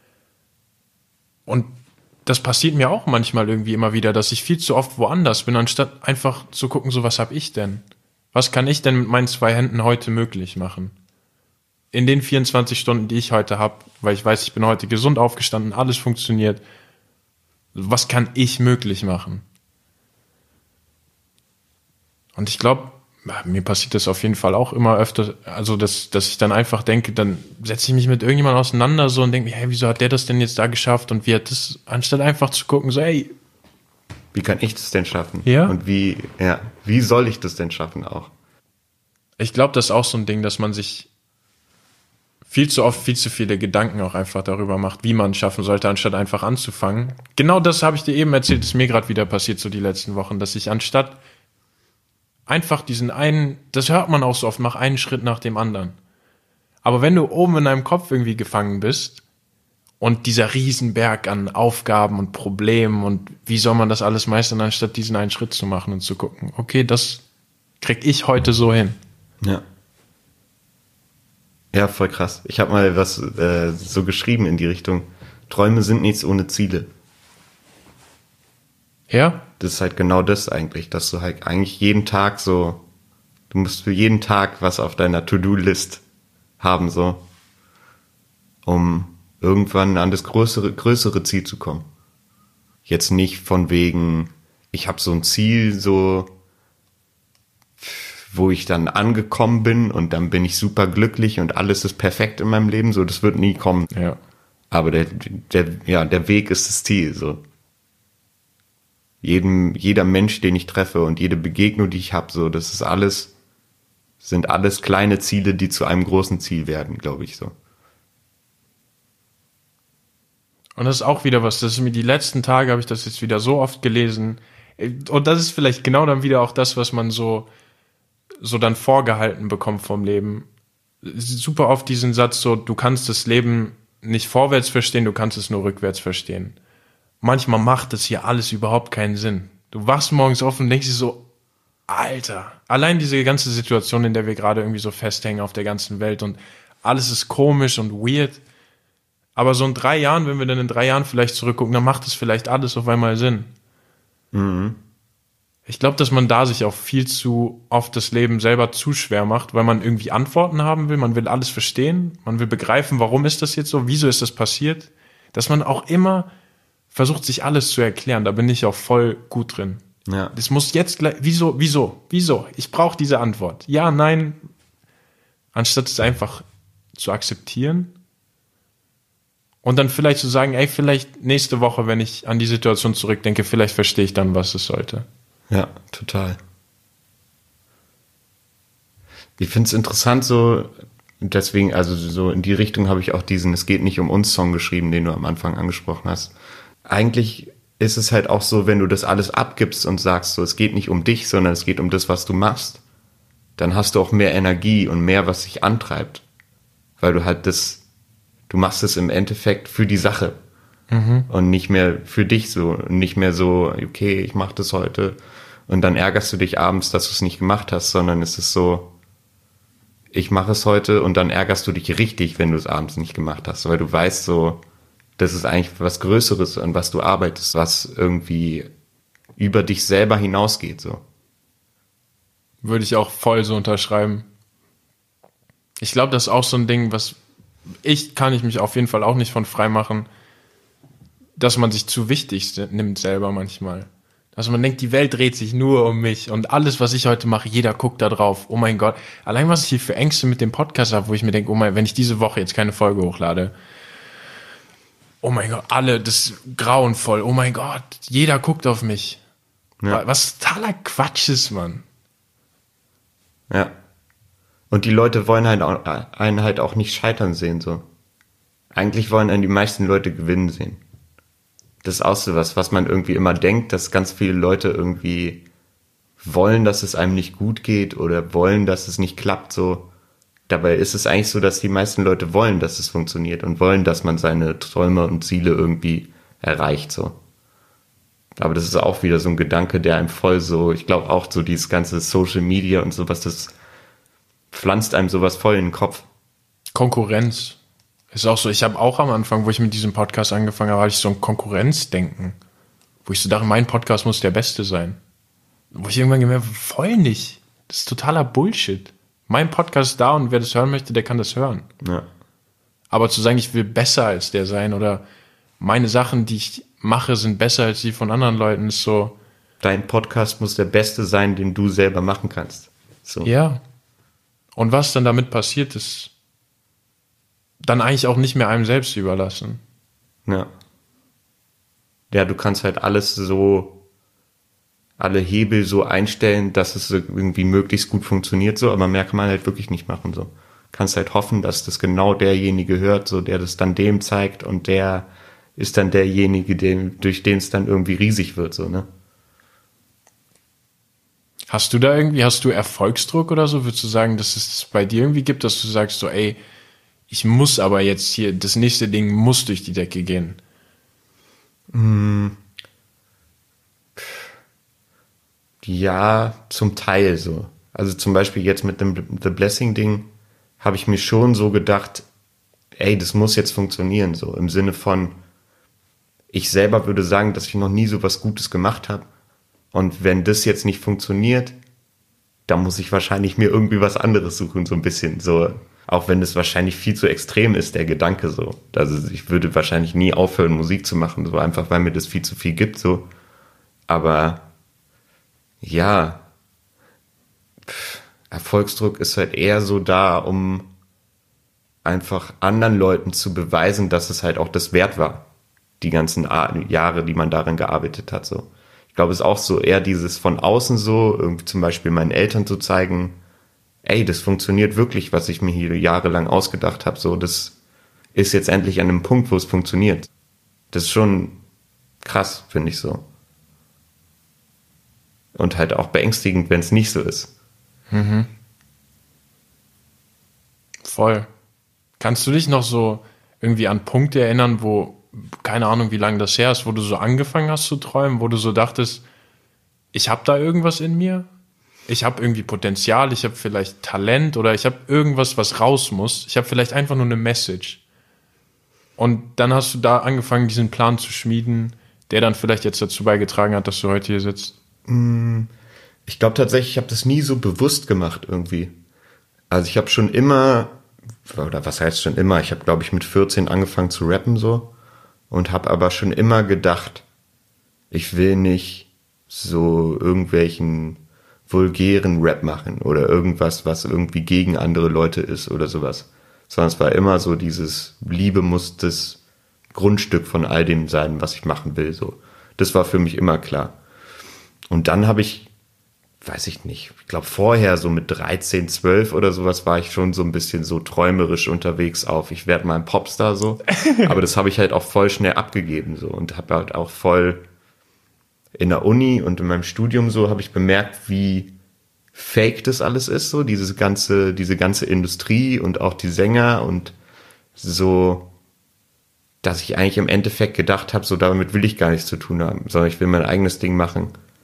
Und das passiert mir auch manchmal irgendwie immer wieder, dass ich viel zu oft woanders bin, anstatt einfach zu gucken, so, was hab ich denn? Was kann ich denn mit meinen 2 Händen heute möglich machen? In den 24 Stunden, die ich heute habe, weil ich weiß, ich bin heute gesund aufgestanden, alles funktioniert. Was kann ich möglich machen? Und ich glaube, mir passiert das auf jeden Fall auch immer öfter, also dass ich dann einfach denke, dann setze ich mich mit irgendjemandem auseinander so und denke mir, hey, wieso hat der das denn jetzt da geschafft und wie hat das, anstatt einfach zu gucken, so, hey, wie kann ich das denn schaffen? Ja. Und wie soll ich das denn schaffen auch? Ich glaube, das ist auch so ein Ding, dass man sich viel zu oft viel zu viele Gedanken auch einfach darüber macht, wie man es schaffen sollte, anstatt einfach anzufangen. Genau das habe ich dir eben erzählt, ist mir gerade wieder passiert so die letzten Wochen, dass ich anstatt einfach das hört man auch so oft, mach einen Schritt nach dem anderen. Aber wenn du oben in deinem Kopf irgendwie gefangen bist und dieser Riesenberg an Aufgaben und Problemen und wie soll man das alles meistern, anstatt diesen einen Schritt zu machen und zu gucken, okay, das krieg ich heute so hin. Ja. Ja, voll krass. Ich habe mal was so geschrieben in die Richtung, Träume sind nichts ohne Ziele. Ja? Das ist halt genau das eigentlich, dass du halt eigentlich jeden Tag du musst für jeden Tag was auf deiner To-Do-List haben, so, um irgendwann an das größere Ziel zu kommen. Jetzt nicht von wegen, ich habe so ein Ziel, so, wo ich dann angekommen bin und dann bin ich super glücklich und alles ist perfekt in meinem Leben, so, das wird nie kommen. Ja. Aber der Weg ist das Ziel, so. Jeder Mensch, den ich treffe und jede Begegnung, die ich habe, so, sind alles kleine Ziele, die zu einem großen Ziel werden, glaube ich, so. Und das ist auch wieder was, das ist mir die letzten Tage, habe ich das jetzt wieder so oft gelesen. Und das ist vielleicht genau dann wieder auch das, was man so dann vorgehalten bekommt vom Leben. Super oft diesen Satz so, du kannst das Leben nicht vorwärts verstehen, du kannst es nur rückwärts verstehen. Manchmal macht das hier alles überhaupt keinen Sinn. Du wachst morgens auf und denkst dir so, Alter, allein diese ganze Situation, in der wir gerade irgendwie so festhängen auf der ganzen Welt und alles ist komisch und weird. Aber so in 3 Jahren, wenn wir dann in 3 Jahren vielleicht zurückgucken, dann macht es vielleicht alles auf einmal Sinn. Mhm. Ich glaube, dass man da sich auch viel zu oft das Leben selber zu schwer macht, weil man irgendwie Antworten haben will, man will alles verstehen, man will begreifen, warum ist das jetzt so, wieso ist das passiert, dass man auch immer versucht, sich alles zu erklären, da bin ich auch voll gut drin. Ja. Das muss jetzt gleich, wieso, ich brauche diese Antwort, ja, nein, anstatt es einfach zu akzeptieren und dann vielleicht zu sagen, ey, vielleicht nächste Woche, wenn ich an die Situation zurückdenke, vielleicht verstehe ich dann, was es sollte. Ja, total. Ich finde es interessant so, deswegen, also so in die Richtung habe ich auch diesen Es geht nicht um uns Song geschrieben, den du am Anfang angesprochen hast. Eigentlich ist es halt auch so, wenn du das alles abgibst und sagst so, es geht nicht um dich, sondern es geht um das, was du machst, dann hast du auch mehr Energie und mehr, was dich antreibt. Weil du halt du machst es im Endeffekt für die Sache. Und nicht mehr für dich so, nicht mehr so, okay, ich mache das heute Und dann ärgerst du dich abends, dass du es nicht gemacht hast, sondern es ist so, ich mache es heute und dann ärgerst du dich richtig, wenn du es abends nicht gemacht hast, weil du weißt so, das ist eigentlich was Größeres, an was du arbeitest, was irgendwie über dich selber hinausgeht, so. Würde ich auch voll so unterschreiben. Ich glaube, das ist auch so ein Ding, kann ich mich auf jeden Fall auch nicht von frei machen, dass man sich zu wichtig nimmt selber manchmal. Dass man denkt, die Welt dreht sich nur um mich und alles, was ich heute mache, jeder guckt da drauf. Oh mein Gott. Allein, was ich hier für Ängste mit dem Podcast habe, wo ich mir denke, oh mein, wenn ich diese Woche jetzt keine Folge hochlade, oh mein Gott, das ist grauenvoll. Oh mein Gott, jeder guckt auf mich. Ja. Was totaler Quatsch ist, Mann. Ja. Und die Leute wollen einen halt auch nicht scheitern sehen, so. Eigentlich wollen einen die meisten Leute gewinnen sehen. Das ist auch so was man irgendwie immer denkt, dass ganz viele Leute irgendwie wollen, dass es einem nicht gut geht oder wollen, dass es nicht klappt, so. Dabei ist es eigentlich so, dass die meisten Leute wollen, dass es funktioniert und wollen, dass man seine Träume und Ziele irgendwie erreicht, so. Aber das ist auch wieder so ein Gedanke, der einem voll so, ich glaube auch so dieses ganze Social Media und sowas, das pflanzt einem sowas voll in den Kopf. Konkurrenz. Ist auch so, ich habe auch am Anfang, wo ich mit diesem Podcast angefangen habe, hatte ich so ein Konkurrenzdenken. Wo ich so dachte, mein Podcast muss der beste sein. Wo ich irgendwann gemerkt habe, voll nicht. Das ist totaler Bullshit. Mein Podcast ist da und wer das hören möchte, der kann das hören. Ja. Aber zu sagen, ich will besser als der sein oder meine Sachen, die ich mache, sind besser als die von anderen Leuten, ist so. Dein Podcast muss der beste sein, den du selber machen kannst. So. Ja. Und was dann damit passiert, ist dann eigentlich auch nicht mehr einem selbst überlassen. Ja. Ja, du kannst halt alle Hebel so einstellen, dass es irgendwie möglichst gut funktioniert, so, aber mehr kann man halt wirklich nicht machen, so. Kannst halt hoffen, dass das genau derjenige hört, so, der das dann dem zeigt und der ist dann derjenige, durch den es dann irgendwie riesig wird, so, ne? Hast du Erfolgsdruck oder so? Würdest du sagen, dass es bei dir irgendwie gibt, dass du sagst so, ey, ich muss aber jetzt hier, das nächste Ding muss durch die Decke gehen? Ja, zum Teil so. Also zum Beispiel jetzt mit dem The Blessing-Ding habe ich mir schon so gedacht, ey, das muss jetzt funktionieren, so im Sinne von, ich selber würde sagen, dass ich noch nie so was Gutes gemacht habe. Und wenn das jetzt nicht funktioniert, dann muss ich wahrscheinlich mir irgendwie was anderes suchen, so ein bisschen. So, auch wenn es wahrscheinlich viel zu extrem ist, der Gedanke so. Also ich würde wahrscheinlich nie aufhören, Musik zu machen, so einfach, weil mir das viel zu viel gibt, so. Aber ja, Erfolgsdruck ist halt eher so da, um einfach anderen Leuten zu beweisen, dass es halt auch das wert war. Die ganzen Jahre, die man daran gearbeitet hat, so. Ich glaube, es ist auch so eher dieses von außen so, irgendwie zum Beispiel meinen Eltern zu zeigen, ey, das funktioniert wirklich, was ich mir hier jahrelang ausgedacht habe, so, das ist jetzt endlich an einem Punkt, wo es funktioniert. Das ist schon krass, finde ich so. Und halt auch beängstigend, wenn es nicht so ist. Mhm. Voll. Kannst du dich noch so irgendwie an Punkte erinnern, wo, keine Ahnung, wie lange das her ist, wo du so angefangen hast zu träumen, wo du so dachtest, ich habe da irgendwas in mir, ich habe irgendwie Potenzial, ich habe vielleicht Talent oder ich habe irgendwas, was raus muss, ich habe vielleicht einfach nur eine Message. Und dann hast du da angefangen, diesen Plan zu schmieden, der dann vielleicht jetzt dazu beigetragen hat, dass du heute hier sitzt. Ich glaube tatsächlich, ich habe das nie so bewusst gemacht irgendwie. Also ich habe schon immer, oder was heißt schon immer, ich habe glaube ich mit 14 angefangen zu rappen so. Und habe aber schon immer gedacht, ich will nicht so irgendwelchen vulgären Rap machen oder irgendwas, was irgendwie gegen andere Leute ist oder sowas. Sondern es war immer so dieses, Liebe muss das Grundstück von all dem sein, was ich machen will. So. Das war für mich immer klar. Und dann habe ich, weiß ich nicht, ich glaube vorher so mit 13, 12 oder sowas war ich schon so ein bisschen so träumerisch unterwegs auf, ich werde mal ein Popstar so. Aber das habe ich halt auch voll schnell abgegeben so und habe halt auch voll in der Uni und in meinem Studium so habe ich bemerkt, wie fake das alles ist, so diese ganze Industrie und auch die Sänger und so, dass ich eigentlich im Endeffekt gedacht habe, so damit will ich gar nichts zu tun haben, sondern ich will mein eigenes Ding machen.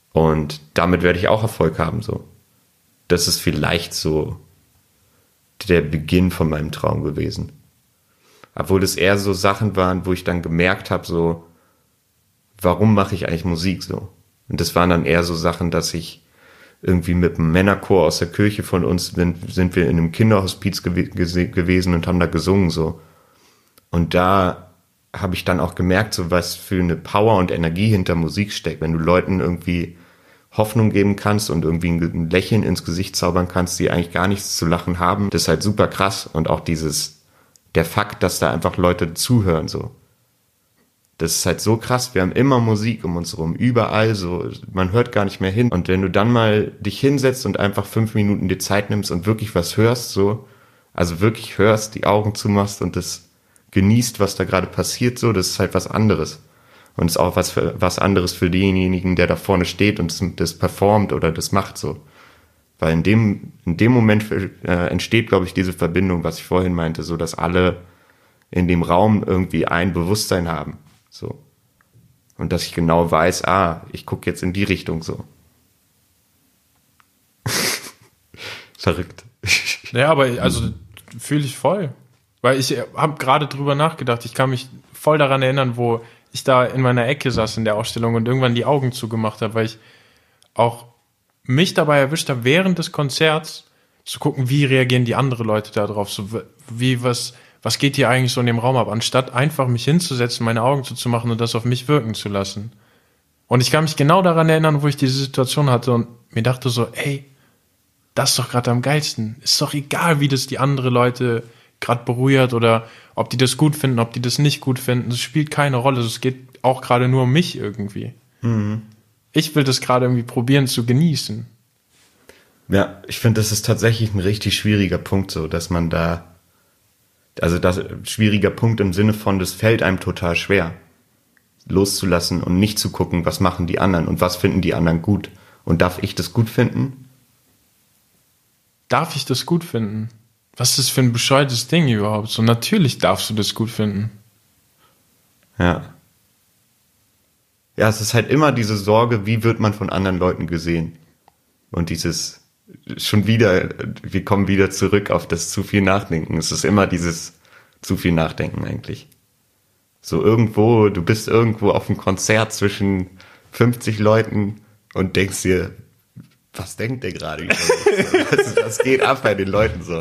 Und damit werde ich auch Erfolg haben, so. Das ist vielleicht so der Beginn von meinem Traum gewesen. Obwohl es eher so Sachen waren, wo ich dann gemerkt habe, so, warum mache ich eigentlich Musik so? Und das waren dann eher so Sachen, dass ich irgendwie mit einem Männerchor aus der Kirche von uns sind wir in einem Kinderhospiz gewesen und haben da gesungen so. Und da habe ich dann auch gemerkt, so was für eine Power und Energie hinter Musik steckt, wenn du Leuten irgendwie Hoffnung geben kannst und irgendwie ein Lächeln ins Gesicht zaubern kannst, die eigentlich gar nichts zu lachen haben. Das ist halt super krass. Und auch der Fakt, dass da einfach Leute zuhören so. Das ist halt so krass, wir haben immer Musik um uns rum, überall so, man hört gar nicht mehr hin. Und wenn du dann mal dich hinsetzt und einfach 5 Minuten dir Zeit nimmst und wirklich was hörst, so, also wirklich hörst, die Augen zumachst und das genießt, was da gerade passiert, so, das ist halt was anderes. Und ist auch was anderes für denjenigen, der da vorne steht und das performt oder das macht so. Weil in dem Moment entsteht, glaube ich, diese Verbindung, was ich vorhin meinte, so, dass alle in dem Raum irgendwie ein Bewusstsein haben. So. Und dass ich genau weiß, ich gucke jetzt in die Richtung so. Verrückt. Ja, aber also fühle ich voll. Weil ich habe gerade drüber nachgedacht, ich kann mich voll daran erinnern, wo ich da in meiner Ecke saß in der Ausstellung und irgendwann die Augen zugemacht habe, weil ich auch mich dabei erwischt habe, während des Konzerts zu gucken, wie reagieren die anderen Leute da drauf, so was geht hier eigentlich so in dem Raum ab, anstatt einfach mich hinzusetzen, meine Augen zuzumachen und das auf mich wirken zu lassen. Und ich kann mich genau daran erinnern, wo ich diese Situation hatte und mir dachte so, ey, das ist doch gerade am geilsten. Ist doch egal, wie das die anderen Leute gerade berührt oder ob die das gut finden, ob die das nicht gut finden. Das spielt keine Rolle. Es geht auch gerade nur um mich irgendwie. Mhm. Ich will das gerade irgendwie probieren zu genießen. Ja, ich finde, das ist tatsächlich ein richtig schwieriger Punkt, so, dass man da, also das schwieriger Punkt im Sinne von, das fällt einem total schwer, loszulassen und nicht zu gucken, was machen die anderen und was finden die anderen gut. Und darf ich das gut finden? Darf ich das gut finden? Was ist das für ein bescheuertes Ding überhaupt? So, natürlich darfst du das gut finden. Ja. Ja, es ist halt immer diese Sorge, wie wird man von anderen Leuten gesehen? Und dieses, schon wieder, wir kommen wieder zurück auf das zu viel Nachdenken. Es ist immer dieses zu viel Nachdenken eigentlich. So irgendwo, du bist irgendwo auf einem Konzert zwischen 50 Leuten und denkst dir, was denkt der gerade über mich? Was geht ab bei den Leuten so?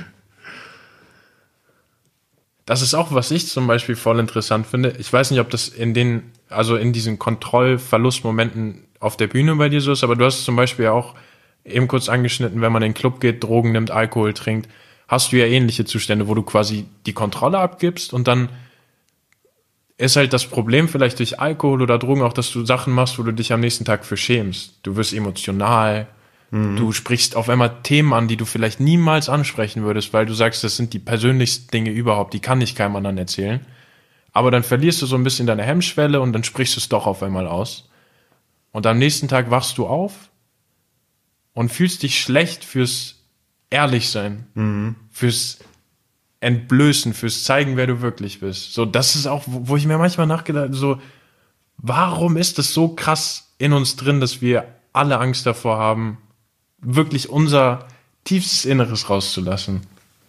Das ist auch, was ich zum Beispiel voll interessant finde. Ich weiß nicht, ob das in diesen Kontrollverlustmomenten auf der Bühne bei dir so ist, aber du hast zum Beispiel auch eben kurz angeschnitten, wenn man in den Club geht, Drogen nimmt, Alkohol trinkt, hast du ja ähnliche Zustände, wo du quasi die Kontrolle abgibst und dann ist halt das Problem vielleicht durch Alkohol oder Drogen auch, dass du Sachen machst, wo du dich am nächsten Tag für schämst. Du wirst emotional, du sprichst auf einmal Themen an, die du vielleicht niemals ansprechen würdest, weil du sagst, das sind die persönlichsten Dinge überhaupt, die kann ich keinem anderen erzählen. Aber dann verlierst du so ein bisschen deine Hemmschwelle und dann sprichst du es doch auf einmal aus. Und am nächsten Tag wachst du auf und fühlst dich schlecht fürs Ehrlichsein, fürs Entblößen, fürs Zeigen, wer du wirklich bist. So, das ist auch, wo ich mir manchmal nachgedacht habe, so, warum ist das so krass in uns drin, dass wir alle Angst davor haben, wirklich unser tiefstes Inneres rauszulassen?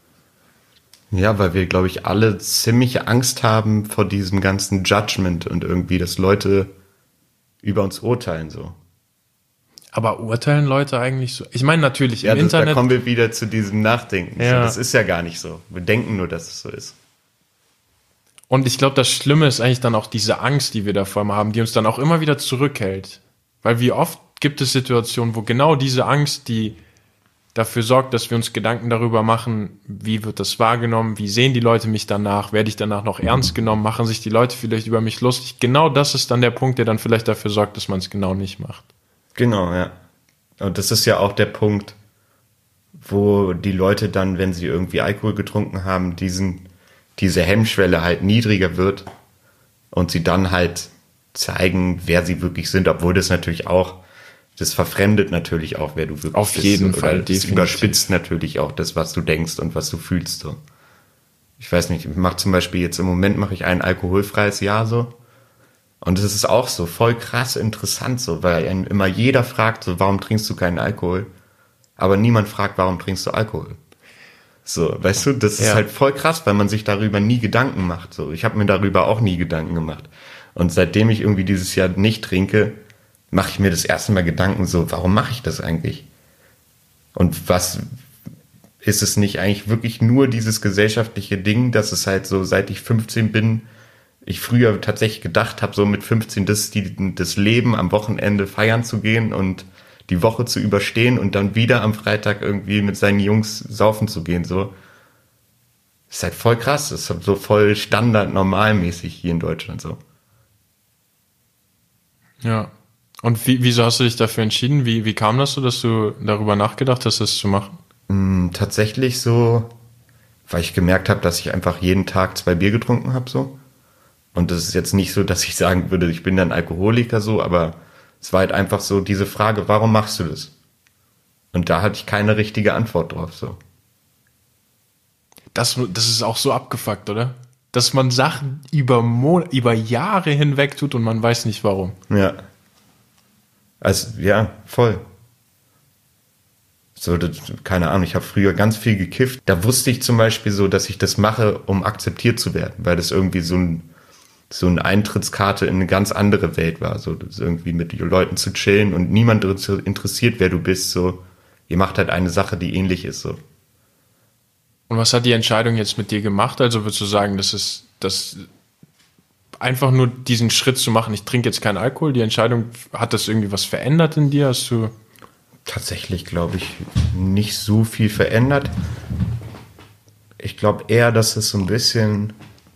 Ja, weil wir, glaube ich, alle ziemliche Angst haben vor diesem ganzen Judgment und irgendwie, dass Leute über uns urteilen, so. Aber urteilen Leute eigentlich so? Ich meine natürlich im Internet. Da kommen wir wieder zu diesem Nachdenken. Ja. So, das ist ja gar nicht so. Wir denken nur, dass es so ist. Und ich glaube, das Schlimme ist eigentlich dann auch diese Angst, die wir davor haben, die uns dann auch immer wieder zurückhält. Weil wie oft gibt es Situationen, wo genau diese Angst, die dafür sorgt, dass wir uns Gedanken darüber machen, wie wird das wahrgenommen, wie sehen die Leute mich danach, werde ich danach noch ernst genommen, machen sich die Leute vielleicht über mich lustig. Genau das ist dann der Punkt, der dann vielleicht dafür sorgt, dass man es genau nicht macht. Genau, ja. Und das ist ja auch der Punkt, wo die Leute dann, wenn sie irgendwie Alkohol getrunken haben, diese Hemmschwelle halt niedriger wird und sie dann halt zeigen, wer sie wirklich sind, obwohl das natürlich auch, das verfremdet natürlich auch, wer du wirklich bist. Auf jeden Fall, das überspitzt natürlich auch das, was du denkst und was du fühlst. So. Ich weiß nicht, ich mache zum Beispiel jetzt im Moment ein alkoholfreies Jahr so. Und es ist auch so voll krass interessant, so, weil einen immer jeder fragt, so, warum trinkst du keinen Alkohol? Aber niemand fragt, warum trinkst du Alkohol? So, weißt du, das ist halt voll krass, weil man sich darüber nie Gedanken macht. So, ich habe mir darüber auch nie Gedanken gemacht. Und seitdem ich irgendwie dieses Jahr nicht trinke, mache ich mir das erste Mal Gedanken, so, warum mache ich das eigentlich? Und was ist es nicht eigentlich wirklich nur dieses gesellschaftliche Ding, dass es halt so, seit ich 15 bin, ich früher tatsächlich gedacht habe, so mit 15, das Leben am Wochenende feiern zu gehen und die Woche zu überstehen und dann wieder am Freitag irgendwie mit seinen Jungs saufen zu gehen, so. Ist halt voll krass, das ist so voll Standard, normalmäßig hier in Deutschland, so. Ja. Und wieso hast du dich dafür entschieden? Wie kam das so, dass du darüber nachgedacht hast, das zu machen? Tatsächlich so, weil ich gemerkt habe, dass ich einfach jeden Tag 2 Bier getrunken habe, so. Und das ist jetzt nicht so, dass ich sagen würde, ich bin dann Alkoholiker, so, aber es war halt einfach so diese Frage, warum machst du das? Und da hatte ich keine richtige Antwort drauf, so. Das ist auch so abgefuckt, oder? Dass man Sachen über Jahre hinweg tut und man weiß nicht warum. Ja. Also, ja, voll. So, keine Ahnung, ich habe früher ganz viel gekifft. Da wusste ich zum Beispiel so, dass ich das mache, um akzeptiert zu werden, weil das irgendwie so eine Eintrittskarte in eine ganz andere Welt war. So, das irgendwie mit Leuten zu chillen und niemand interessiert, wer du bist. So, ihr macht halt eine Sache, die ähnlich ist. So. Und was hat die Entscheidung jetzt mit dir gemacht? Also würdest du sagen, das einfach nur diesen Schritt zu machen, ich trinke jetzt keinen Alkohol, die Entscheidung, hat das irgendwie was verändert in dir? Hast du tatsächlich, glaube ich, nicht so viel verändert. Ich glaube eher, dass es so ein bisschen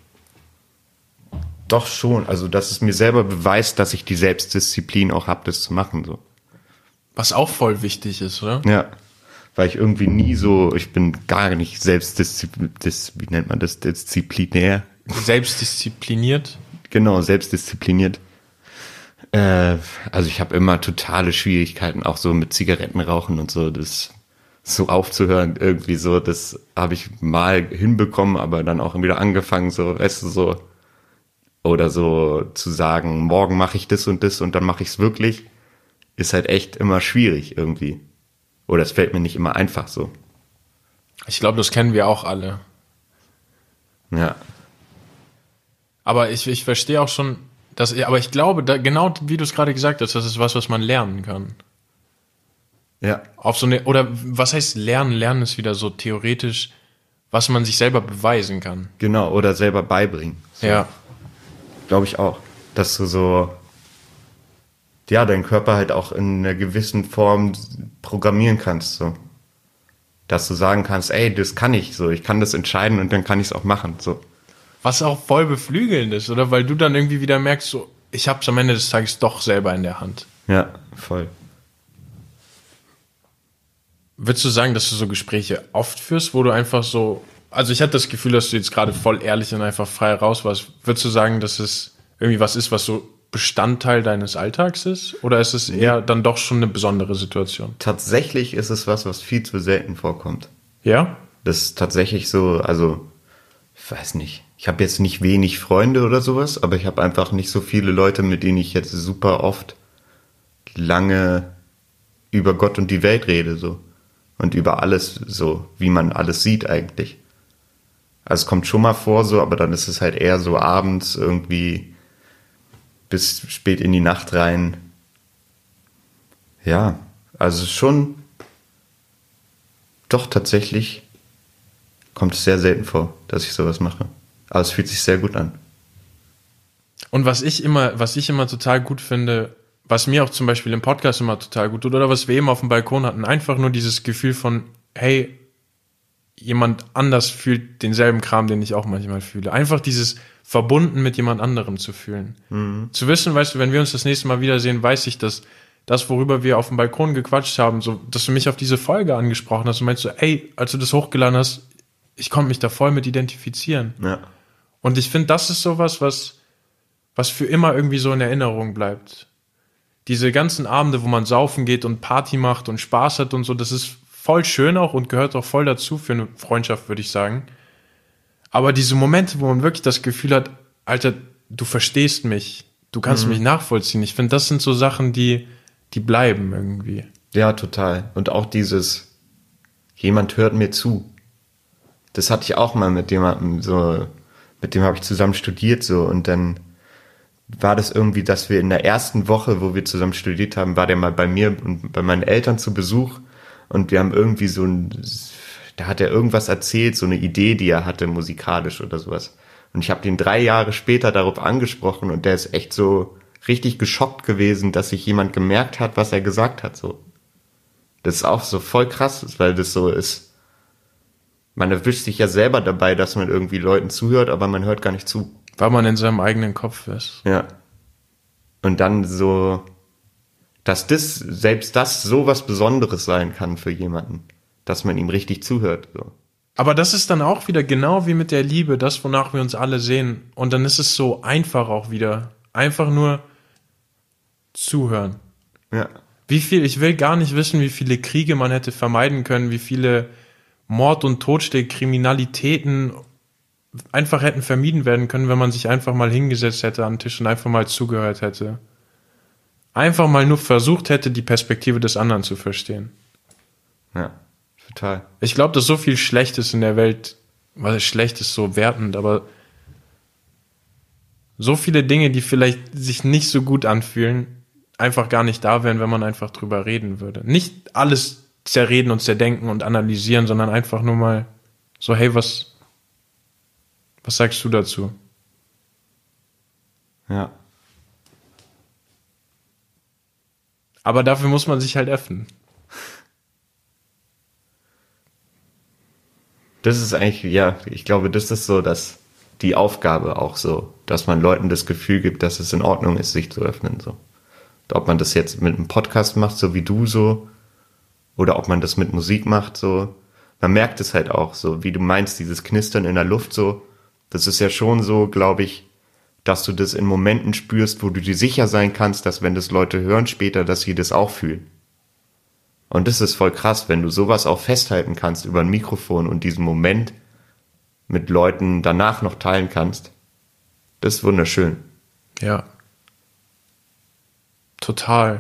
doch schon, also dass es mir selber beweist, dass ich die Selbstdisziplin auch habe, das zu machen. So. Was auch voll wichtig ist, oder? Ja, weil ich irgendwie nie so, ich bin gar nicht wie nennt man das, disziplinär. Selbstdiszipliniert? Genau, selbstdiszipliniert. Also ich habe immer totale Schwierigkeiten, auch so mit Zigarettenrauchen und so, das so aufzuhören irgendwie so, das habe ich mal hinbekommen, aber dann auch wieder angefangen, so, weißt du, so, oder so zu sagen, morgen mache ich das und dann mache ich es wirklich, ist halt echt immer schwierig irgendwie. Oder es fällt mir nicht immer einfach so. Ich glaube, das kennen wir auch alle. Ja. Aber ich verstehe auch schon, aber ich glaube, genau wie du es gerade gesagt hast, das ist was man lernen kann. Ja. Auf so eine, oder was heißt lernen? Lernen ist wieder so theoretisch, was man sich selber beweisen kann. Genau, oder selber beibringen. So. Ja. Glaube ich auch. Dass du so, ja, deinen Körper halt auch in einer gewissen Form programmieren kannst, so. Dass du sagen kannst, ey, das kann ich, so, ich kann das entscheiden und dann kann ich es auch machen, so. Was auch voll beflügelnd ist, oder? Weil du dann irgendwie wieder merkst, so, ich hab's am Ende des Tages doch selber in der Hand. Ja, voll. Würdest du sagen, dass du so Gespräche oft führst, wo du einfach so, also ich hatte das Gefühl, dass du jetzt gerade voll ehrlich und einfach frei raus warst. Würdest du sagen, dass es irgendwie was ist, was so Bestandteil deines Alltags ist? Oder ist es eher dann doch schon eine besondere Situation? Tatsächlich ist es was viel zu selten vorkommt. Ja? Das ist tatsächlich so, also, ich weiß nicht. Ich habe jetzt nicht wenig Freunde oder sowas, aber ich habe einfach nicht so viele Leute, mit denen ich jetzt super oft lange über Gott und die Welt rede, so. Und über alles, so, wie man alles sieht eigentlich. Also es kommt schon mal vor, so, aber dann ist es halt eher so abends irgendwie bis spät in die Nacht rein. Ja, also schon, doch tatsächlich kommt es sehr selten vor, dass ich sowas mache. Aber es fühlt sich sehr gut an. Und was ich immer total gut finde, was mir auch zum Beispiel im Podcast immer total gut tut, oder was wir eben auf dem Balkon hatten, einfach nur dieses Gefühl von, hey, jemand anders fühlt denselben Kram, den ich auch manchmal fühle. Einfach dieses verbunden mit jemand anderem zu fühlen. Mhm. Zu wissen, weißt du, wenn wir uns das nächste Mal wiedersehen, weiß ich, dass das, worüber wir auf dem Balkon gequatscht haben, so, dass du mich auf diese Folge angesprochen hast und meinst so, ey, als du das hochgeladen hast, ich konnte mich da voll mit identifizieren. Ja. Und ich finde, das ist sowas, was für immer irgendwie so in Erinnerung bleibt. Diese ganzen Abende, wo man saufen geht und Party macht und Spaß hat und so, das ist voll schön auch und gehört auch voll dazu für eine Freundschaft, würde ich sagen. Aber diese Momente, wo man wirklich das Gefühl hat, Alter, du verstehst mich, du kannst mich nachvollziehen. Ich finde, das sind so Sachen, die bleiben irgendwie. Ja, total. Und auch dieses, jemand hört mir zu. Das hatte ich auch mal mit jemandem so, mit dem habe ich zusammen studiert so, und dann war das irgendwie, dass wir in der ersten Woche, wo wir zusammen studiert haben, war der mal bei mir und bei meinen Eltern zu Besuch, und wir haben irgendwie da hat er irgendwas erzählt, so eine Idee, die er hatte, musikalisch oder sowas. Und ich habe den 3 Jahre später darauf angesprochen, und der ist echt so richtig geschockt gewesen, dass sich jemand gemerkt hat, was er gesagt hat, so. Das ist auch so voll krass, weil das so ist. Man erwischt sich ja selber dabei, dass man irgendwie Leuten zuhört, aber man hört gar nicht zu. Weil man in seinem eigenen Kopf ist. Ja. Und dann so, dass selbst das so was Besonderes sein kann für jemanden, dass man ihm richtig zuhört. So. Aber das ist dann auch wieder genau wie mit der Liebe, das, wonach wir uns alle sehen. Und dann ist es so einfach auch wieder. Einfach nur zuhören. Ja. Ich will gar nicht wissen, wie viele Kriege man hätte vermeiden können, wie viele Mord- und Totschläge, Kriminalitäten einfach hätten vermieden werden können, wenn man sich einfach mal hingesetzt hätte an den Tisch und einfach mal zugehört hätte. Einfach mal nur versucht hätte, die Perspektive des anderen zu verstehen. Ja, total. Ich glaube, dass so viel Schlechtes in der Welt, weil schlecht ist so wertend, aber so viele Dinge, die vielleicht sich nicht so gut anfühlen, einfach gar nicht da wären, wenn man einfach drüber reden würde. Nicht alles zerreden und zerdenken und analysieren, sondern einfach nur mal so, hey, was sagst du dazu? Ja. Aber dafür muss man sich halt öffnen. Das ist eigentlich, ja, ich glaube, das ist so, dass die Aufgabe auch so, dass man Leuten das Gefühl gibt, dass es in Ordnung ist, sich zu öffnen, so. Ob man das jetzt mit einem Podcast macht, so wie du so, oder ob man das mit Musik macht, so. Man merkt es halt auch so, wie du meinst, dieses Knistern in der Luft, so. Das ist ja schon so, glaube ich, dass du das in Momenten spürst, wo du dir sicher sein kannst, dass wenn das Leute hören später, dass sie das auch fühlen. Und das ist voll krass, wenn du sowas auch festhalten kannst über ein Mikrofon und diesen Moment mit Leuten danach noch teilen kannst. Das ist wunderschön. Ja. Total.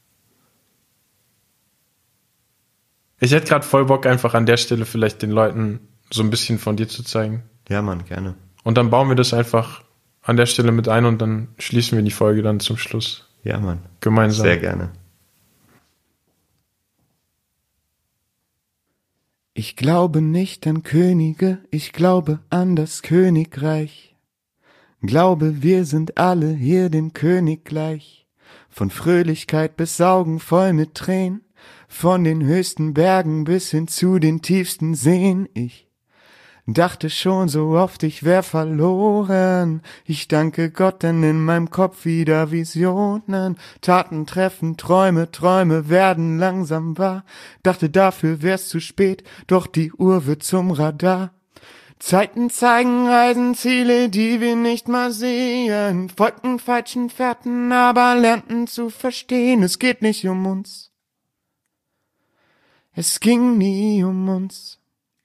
Ich hätte gerade voll Bock, einfach an der Stelle vielleicht den Leuten so ein bisschen von dir zu zeigen. Ja, Mann, gerne. Und dann bauen wir das einfach an der Stelle mit ein und dann schließen wir die Folge dann zum Schluss. Ja, Mann. Gemeinsam. Sehr gerne. Ich glaube nicht an Könige, ich glaube an das Königreich. Glaube, wir sind alle hier dem König gleich. Von Fröhlichkeit bis Augen voll mit Tränen, von den höchsten Bergen bis hin zu den tiefsten Seen. Ich dachte schon so oft, ich wär verloren. Ich danke Gott, denn in meinem Kopf wieder Visionen. Taten treffen Träume, Träume werden langsam wahr. Dachte, dafür wär's zu spät, doch die Uhr wird zum Radar. Zeiten zeigen Reisen, Ziele, die wir nicht mal sehen. Folgten falschen Fährten, aber lernten zu verstehen. Es geht nicht um uns. Es ging nie um uns.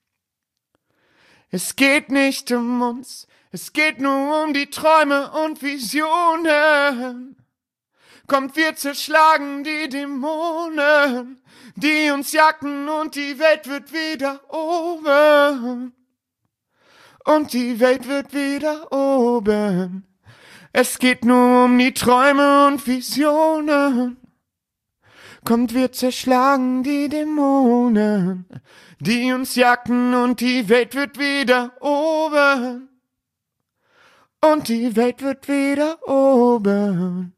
Es geht nicht um uns, es geht nur um die Träume und Visionen. Kommt, wir zerschlagen die Dämonen, die uns jagten, und die Welt wird wieder oben. Und die Welt wird wieder oben. Es geht nur um die Träume und Visionen. Kommt, wir zerschlagen die Dämonen, die uns jagten, und die Welt wird wieder oben. Und die Welt wird wieder oben.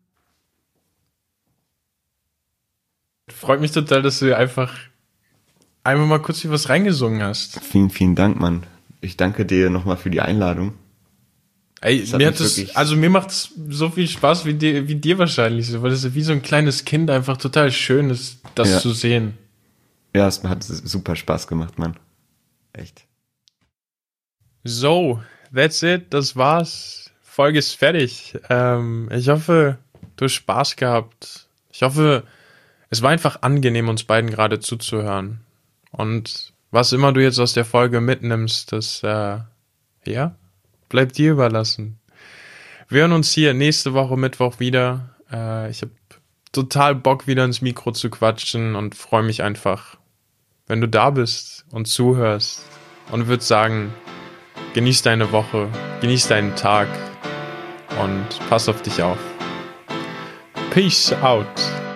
Freut mich total, dass du einfach einmal mal kurz hier was reingesungen hast. Vielen, vielen Dank, Mann. Ich danke dir nochmal für die Einladung. Ey, mir macht es so viel Spaß wie dir wahrscheinlich, so, weil es wie so ein kleines Kind einfach total schön ist, das zu sehen. Ja, es hat super Spaß gemacht, Mann. Echt. So, that's it, das war's. Folge ist fertig. Ich hoffe, du hast Spaß gehabt. Ich hoffe, es war einfach angenehm, uns beiden gerade zuzuhören. Und was immer du jetzt aus der Folge mitnimmst, das, bleibt dir überlassen. Wir hören uns hier nächste Woche Mittwoch wieder. Ich habe total Bock, wieder ins Mikro zu quatschen und freue mich einfach, wenn du da bist und zuhörst, und würde sagen, genieß deine Woche, genieß deinen Tag und pass auf dich auf. Peace out.